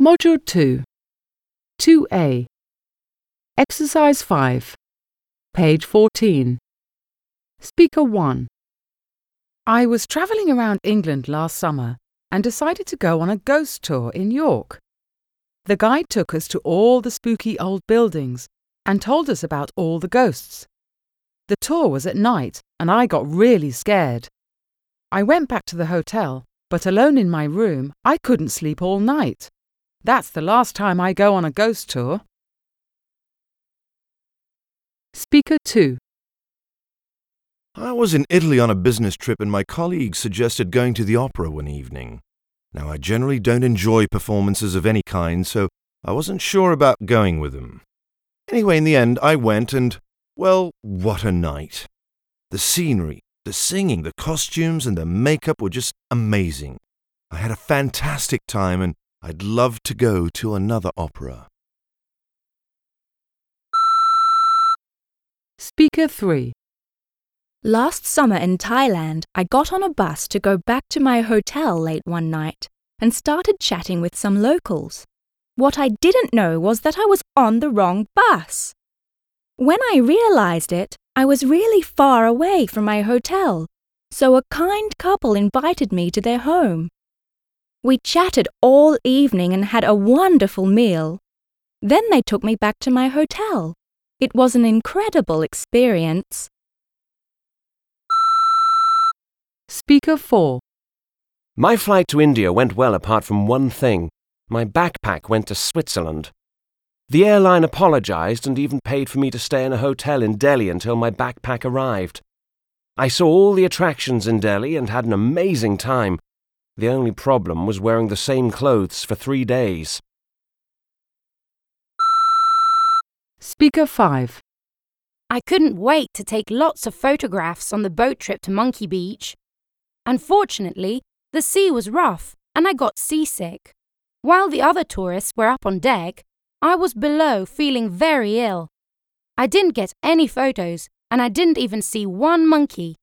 Module 2, 2A, Exercise 5, page 14. Speaker 1. I was travelling around England last summer and decided to go on a ghost tour in York. The guide took us to all the spooky old buildings and told us about all the ghosts. The tour was at night and I got really scared. I went back to the hotel, but alone in my room, I couldn't sleep all night. That's the last time I go on a ghost tour. Speaker 2. I was in Italy on a business trip and my colleague suggested going to the opera one evening. Now, I generally don't enjoy performances of any kind, so I wasn't sure about going with them. Anyway, in the end, I went and, well, what a night. The scenery, the singing, the costumes and the makeup were just amazing. I had a fantastic time and I'd love to go to another opera. Speaker 3. Last summer in Thailand, I got on a bus to go back to my hotel late one night and started chatting with some locals. What I didn't know was that I was on the wrong bus. When I realized it, I was really far away from my hotel, so a kind couple invited me to their home. We chatted all evening and had a wonderful meal. Then they took me back to my hotel. It was an incredible experience. Speaker 4. My flight to India went well apart from one thing. My backpack went to Switzerland. The airline apologized and even paid for me to stay in a hotel in Delhi until my backpack arrived. I saw all the attractions in Delhi and had an amazing time. The only problem was wearing the same clothes for 3 days. Speaker 5. I couldn't wait to take lots of photographs on the boat trip to Monkey Beach. Unfortunately, the sea was rough and I got seasick. While the other tourists were up on deck, I was below feeling very ill. I didn't get any photos and I didn't even see one monkey.